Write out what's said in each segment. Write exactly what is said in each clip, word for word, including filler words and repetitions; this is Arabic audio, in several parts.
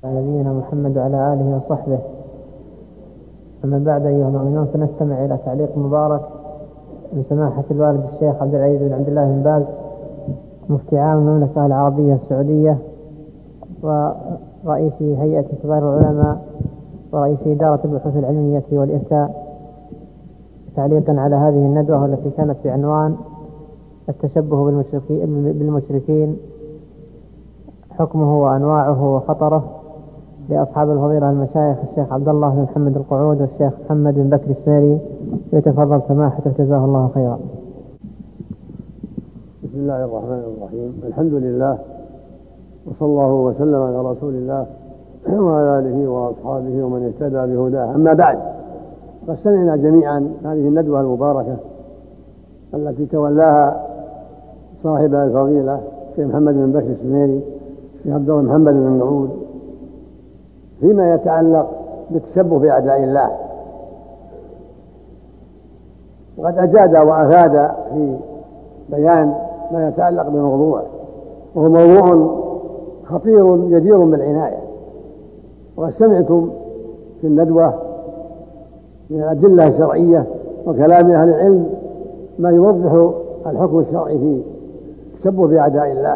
على نبينا محمد وعلى آله وصحبه. أما بعد، أيها المؤمنون، فنستمع إلى تعليق مبارك من سماحة الوالد الشيخ عبد العزيز بن عبد الله بن باز مفتي عام المملكة العربية السعودية ورئيس هيئة كبار العلماء ورئيس إدارة البحوث العلمية والإفتاء، تعليقا على هذه الندوة التي كانت بعنوان التشبه بالمشركين، حكمه وأنواعه وخطره، لأصحاب الفضيلة المشايخ الشيخ عبد الله بن محمد القعود والشيخ محمد بن بكر اسماعيلي. يتفضل سماحته جزاه الله خيرا. بسم الله الرحمن الرحيم. الحمد لله، وصلى الله وسلم على رسول الله وعلى آله وأصحابه ومن اهتدى بهداه. أما بعد، قد سمعنا جميعا هذه الندوة المباركة التي تولاها صاحب الفضيلة الشيخ محمد بن بكر اسماعيلي الشيخ عبد الله محمد بن قعود فيما يتعلق بالتشبه بأعداء الله، وقد أجاد وأفاد في بيان ما يتعلق بموضوعه، وهو موضوع خطير جدير بالعناية. وقد سمعتم في الندوة من الأدلة الشرعية وكلام أهل العلم ما يوضح الحكم الشرعي في التشبه بأعداء الله.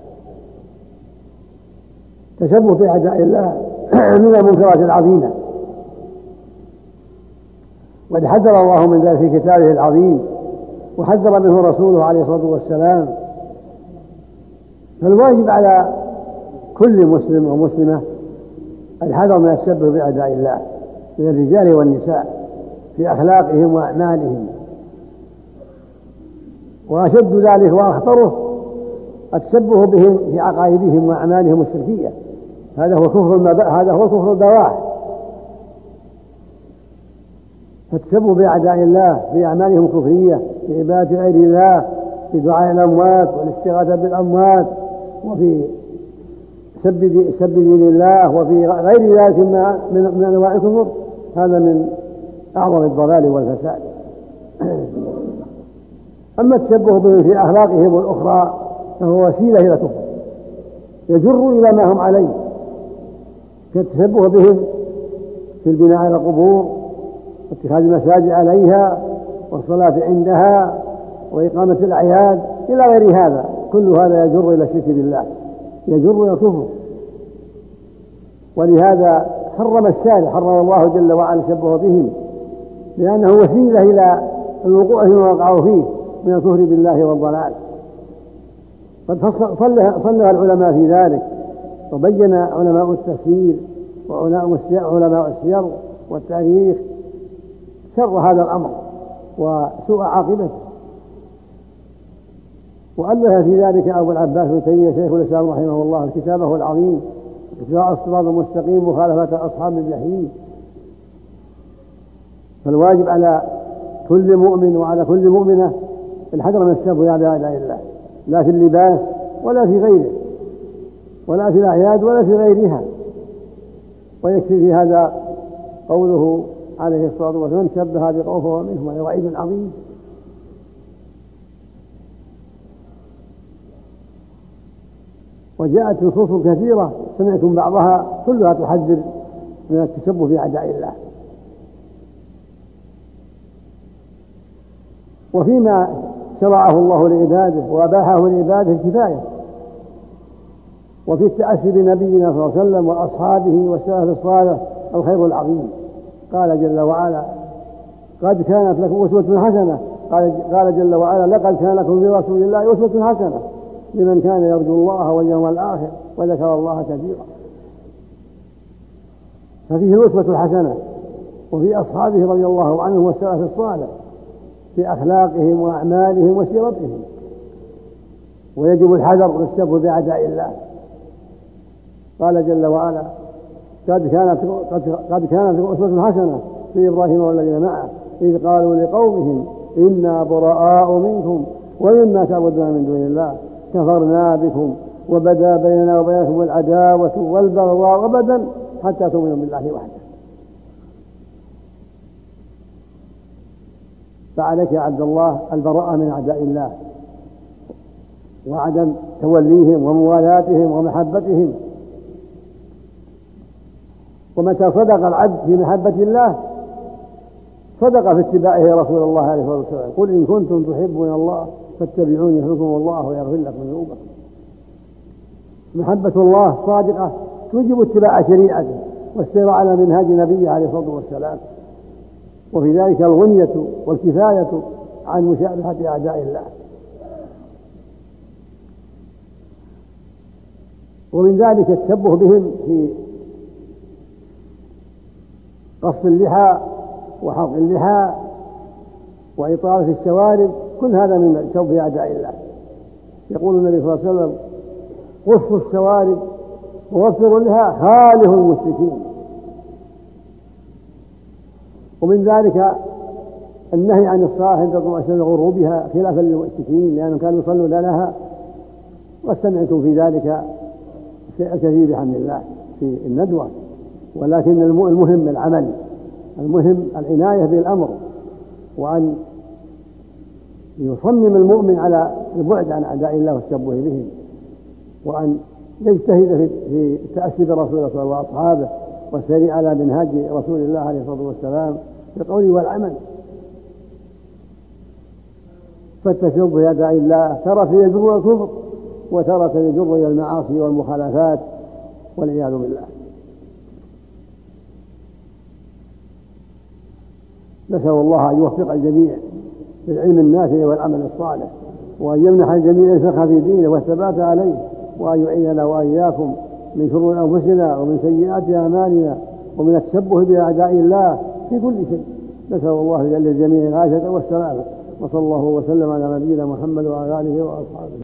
التشبه بأعداء الله من المنكرات العظيمة، وقد حذر الله من ذلك في كتابه العظيم، وحذر منه رسوله عليه الصلاة والسلام. فالواجب على كل مسلم ومسلمة الحذر من التشبه بأعداء الله من الرجال والنساء في أخلاقهم وأعمالهم، وأشد ذلك وأخطره التشبه بهم في عقائدهم وأعمالهم الشركية. هذا هو كفر هذا هو كفر البواح. فالتشبه بأعداء الله في أعمالهم الكفرية، في عبادة غير الله، في دعاء الأموات والاستغاثة بالأموات، وفي سب سب دين الله، وفي غير ذلك من أنواع الكفر، هذا من أعظم الضلال والفساد. أما التشبه بهم في أخلاقهم الأخرى فهو وسيلة إلى الكفر، يجر إلى ما هم عليه، كالتشبه بهم في البناء على القبور واتخاذ المساجد عليها والصلاة عندها وإقامة الأعياد إلى غير هذا. كل هذا يجر إلى الشرك بالله، يجر إلى الكفر. ولهذا حرم الشارع، حرم الله جل وعلا التشبه بهم، لأنه وسيلة إلى الوقوع فيما وقعوا فيه من الكفر بالله والضلال. قد صنف العلماء في ذلك، وبين علماء التفسير وعلماء السير والتاريخ شر هذا الأمر وسوء عاقبته. وألف في ذلك أبو العباس بن تيمية شيخ الإسلام رحمه الله كتابه العظيم اقتضاء الصراط المستقيم مخالفة أصحاب الجحيم. فالواجب على كل مؤمن وعلى كل مؤمنة الحذر من التشبه بأعداء الله، لا في اللباس ولا في غيره، ولا في الأعياد ولا في غيرها. ويكفي في هذا قوله عليه الصلاة والسلام: من شبه بقوم فهو منهم. هذا وعيد عظيم. وجاءت نصوص كثيرة سمعتم بعضها كلها تحذر من التشبه بأعداء الله. وفيما شرعه الله لعباده وأباحه لعباده الكفاية، وفي التأسي بنبينا صلى الله عليه وسلم وأصحابه والسلف الصالح الخير العظيم. قال جل وعلا: قد كانت لكم أسوة حسنة. قال جل وعلا: لقد كان لكم في رسول الله أسوة حسنة لمن كان يرجو الله واليوم الآخر وذكر الله كثيرا. ففيه الأسوة الحسنة، وفي أصحابه رضي الله عنهم والسلف الصالح في أخلاقهم وأعمالهم وسيرتهم. ويجب الحذر من التشبه بأعداء الله. قال جل وعلا: قد كانت قد كانت أسوة حسنة في إبراهيم والذين معه إذ قالوا لقومهم إنا براء منكم ومما تعبدون من دون الله كفرنا بكم وبدا بيننا وبينكم العداوة والبغضاء أبدا حتى تؤمنوا بالله وحده. فعليك يا عبد الله البراءة من أعداء الله، وعدم توليهم وموالاتهم ومحبتهم. ومتى صدق العبد في محبة الله صدق في اتباعه رسول الله عليه الصلاة والسلام. قل إن كنتم تحبون الله فاتبعوني يحببكم الله ويغفر لكم ذنوبكم. محبة الله الصادقة توجب اتباع شريعته والسير على منهاج نبيه عليه الصلاة والسلام، وفي ذلك الغنية والكفاية عن مشابهة أعداء الله. ومن ذلك التشبه بهم في قص اللحى وحلق اللحى وإطالة الشوارب، كل هذا من تشبه أعداء الله. يقول النبي صلى الله عليه وسلم: قصوا الشوارب ووفروا اللحى خالفوا المشركين. ومن ذلك النهي عن الصلاة عند طلوع الشمس وغروبها خلافا للمشركين لأنهم كانوا يصلون لها، وسمعتم في ذلك شيء كثير بحمد الله في الندوة. ولكن المهم العمل، المهم العناية بالأمر، وأن يصمم المؤمن على البعد عن أعداء الله والتشبه بهم، وأن يجتهد في التأسي برسول الله صلى الله عليه وسلم وأصحابه والسير على منهاج رسول الله عليه الصلاة والسلام بالقول والعمل. فالتشبه بأعداء الله ترى يجر الكفر وترى يجر إلى المعاصي والمخالفات والعياذ بالله. نسأل الله أن يوفق الجميع للعلم النافع والعمل الصالح، وأن يمنح الجميع الفقه في دينه والثبات عليه، وأن يعيننا وإياكم من شرور أنفسنا ومن سيئات أعمالنا ومن التشبه بأعداء الله في كل شيء. نسأل الله للجميع العافية والسلامة، وصلى الله وسلم على نبينا محمد وعلى آله وأصحابه.